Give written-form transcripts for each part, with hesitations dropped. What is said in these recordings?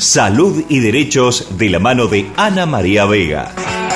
Salud y Derechos de la mano de Ana María Vega.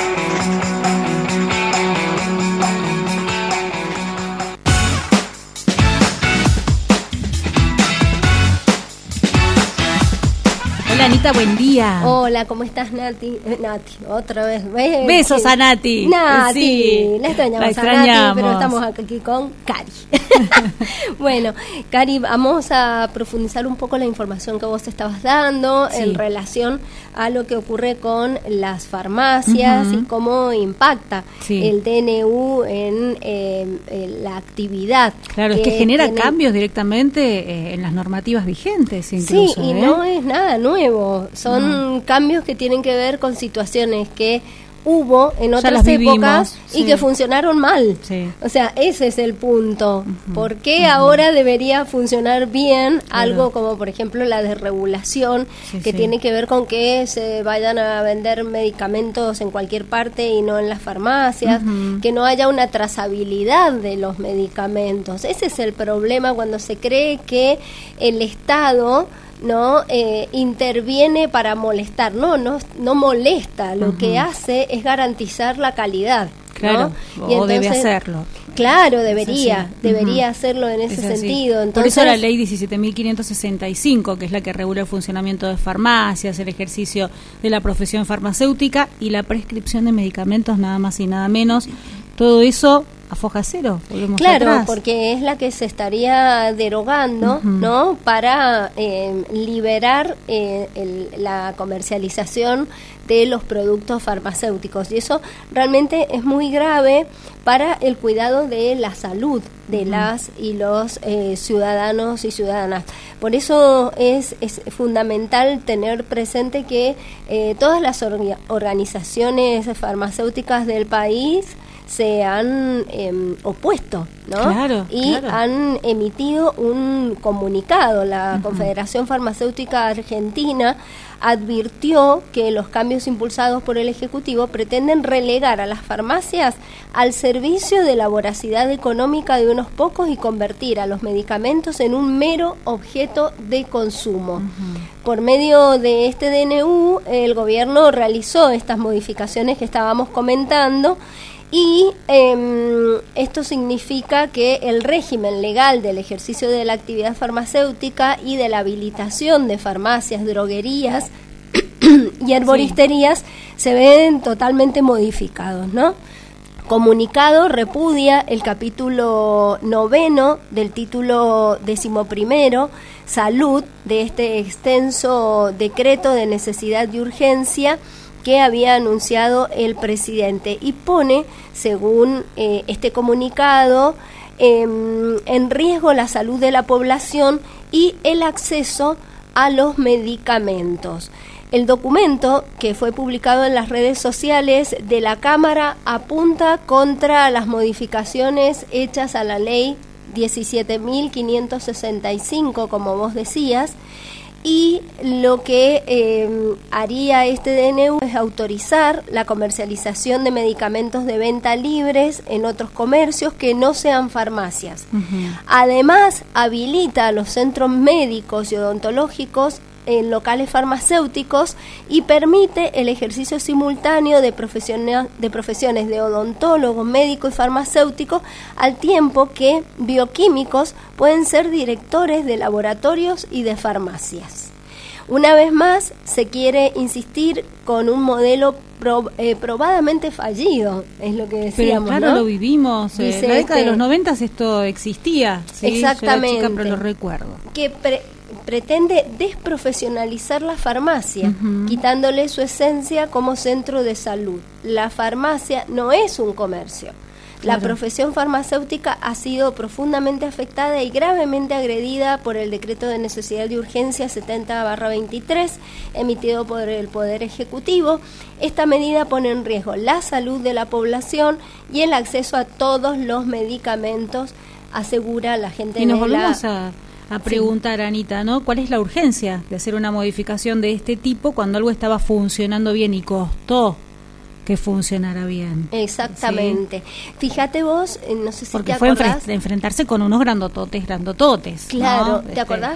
Hola Anita, buen día. Hola, ¿cómo estás, Nati? Nati, otra vez. Besos a Nati. Nati, sí, la extrañamos a Nati, pero estamos aquí con Cari. Bueno, Cari, vamos a profundizar un poco la información que vos estabas dando en relación a lo que ocurre con las farmacias y cómo impacta el DNU en la actividad. Claro, es que genera cambios directamente en las normativas vigentes incluso. Sí, y no es nada nuevo. Son cambios que tienen que ver con situaciones que hubo en otras épocas y que funcionaron mal. O sea, ese es el punto. ¿Por qué ahora debería funcionar bien algo como, por ejemplo, la desregulación, que tiene que ver con que se vayan a vender medicamentos en cualquier parte y no en las farmacias, que no haya una trazabilidad de los medicamentos? Ese es el problema cuando se cree que el Estado interviene para molestar. No molesta, lo que hace es garantizar la calidad. Claro, ¿no? Y entonces, debe hacerlo. Claro, debería hacerlo en ese sentido. Entonces, por eso la ley 17.565, que es la que regula el funcionamiento de farmacias, el ejercicio de la profesión farmacéutica y la prescripción de medicamentos, nada más y nada menos, todo eso a foja cero. Claro, atrás. Porque es la que se estaría derogando, ¿no? Para liberar la comercialización de los productos farmacéuticos, y eso realmente es muy grave para el cuidado de la salud de las y los ciudadanos y ciudadanas. Por eso es fundamental tener presente que todas las organizaciones farmacéuticas del país se han opuesto, ¿no? Han emitido un comunicado. La Confederación Farmacéutica Argentina advirtió que los cambios impulsados por el Ejecutivo pretenden relegar a las farmacias al servicio de la voracidad económica de unos pocos y convertir a los medicamentos en un mero objeto de consumo. Por medio de este DNU, el gobierno realizó estas modificaciones que estábamos comentando. Y esto significa que el régimen legal del ejercicio de la actividad farmacéutica y de la habilitación de farmacias, droguerías y herboristerías se ven totalmente modificados, ¿no? Comunicado repudia el capítulo 9 del título 11, Salud, de este extenso decreto de necesidad y urgencia que había anunciado el presidente, y pone, según este comunicado, en riesgo la salud de la población y el acceso a los medicamentos. El documento, que fue publicado en las redes sociales de la Cámara, apunta contra las modificaciones hechas a la ley 17.565, como vos decías, y lo que haría este DNU es autorizar la comercialización de medicamentos de venta libres en otros comercios que no sean farmacias. Además, habilita a los centros médicos y odontológicos en locales farmacéuticos y permite el ejercicio simultáneo de profesiones de odontólogo, médico y farmacéutico, al tiempo que bioquímicos pueden ser directores de laboratorios y de farmacias. Una vez más, se quiere insistir con un modelo probadamente fallido, es lo que decíamos. Pero claro, ¿no? lo vivimos. En la década de los 90 esto existía. ¿Sí? Exactamente. Yo era chica, pero lo recuerdo. Que pretende desprofesionalizar la farmacia, quitándole su esencia como centro de salud. La farmacia no es un comercio. La profesión farmacéutica ha sido profundamente afectada y gravemente agredida por el decreto de necesidad y urgencia 70/23 emitido por el Poder Ejecutivo. Esta medida pone en riesgo la salud de la población y el acceso a todos los medicamentos, asegura la gente. Y nos volvemos a preguntar, Anita, ¿no? ¿Cuál es la urgencia de hacer una modificación de este tipo cuando algo estaba funcionando bien y costó que funcionara bien? Exactamente. ¿Sí? Fíjate vos, no sé si porque te acordás. Porque fue enfrentarse con unos grandototes. Claro, ¿no? ¿Te acordás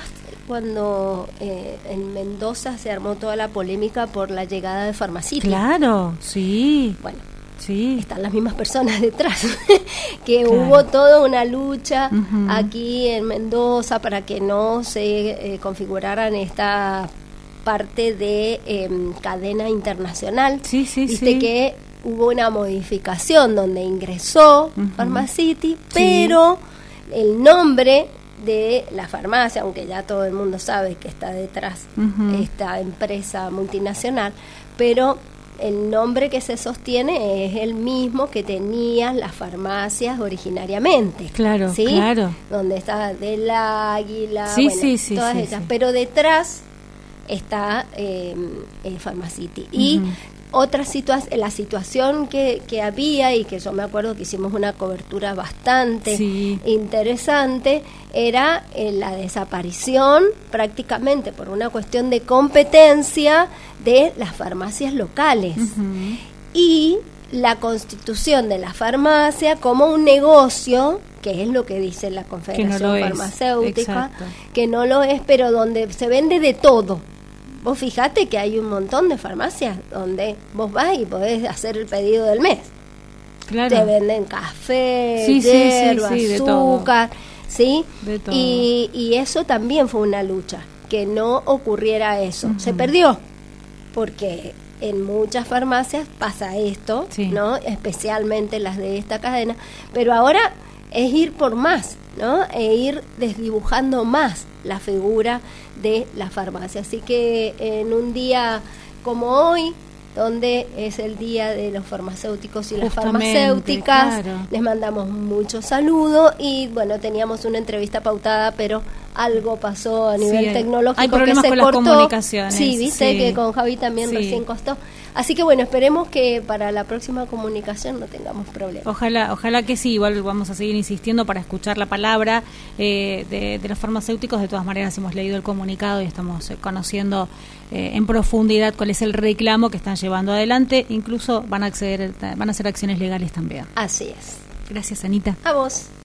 cuando en Mendoza se armó toda la polémica por la llegada de Pharmacity. Claro, sí. Bueno, sí. Están las mismas personas detrás, que claro. Hubo toda una lucha aquí en Mendoza para que no se configuraran esta parte de cadena internacional. Sí, sí, Viste sí. que hubo una modificación donde ingresó Pharmacity, pero el nombre de la farmacia, aunque ya todo el mundo sabe que está detrás esta empresa multinacional, pero el nombre que se sostiene es el mismo que tenían las farmacias originariamente. Claro, ¿sí? claro. Donde está del Águila, sí, bueno, sí, sí, todas sí, ellas. sí. Pero detrás está Pharmacity. Y otra la situación que había, y que yo me acuerdo que hicimos una cobertura bastante interesante, era la desaparición prácticamente por una cuestión de competencia de las farmacias locales y la constitución de la farmacia como un negocio, que es lo que dice la Confederación Farmacéutica, que no lo es, pero donde se vende de todo. Vos fijate que hay un montón de farmacias donde vos vas y podés hacer el pedido del mes. Claro. Te venden café, sí, hierba, sí, azúcar, ¿sí? De todo. Y eso también fue una lucha, que no ocurriera eso. Se perdió, porque en muchas farmacias pasa esto, ¿no? Especialmente las de esta cadena, pero ahora es ir por más, ¿no? E ir desdibujando más la figura de la farmacia. Así que en un día como hoy, donde es el día de los farmacéuticos y las farmacéuticas, les mandamos muchos saludos y bueno, teníamos una entrevista pautada, pero algo pasó a nivel tecnológico, hay problemas que se con cortó. Las comunicaciones. Sí, viste que con Javi también recién costó. Así que bueno, esperemos que para la próxima comunicación no tengamos problemas. Ojalá que sí, igual vamos a seguir insistiendo para escuchar la palabra de los farmacéuticos. De todas maneras hemos leído el comunicado y estamos conociendo en profundidad cuál es el reclamo que están llevando adelante. Incluso van a hacer acciones legales también. Así es. Gracias, Anita. A vos.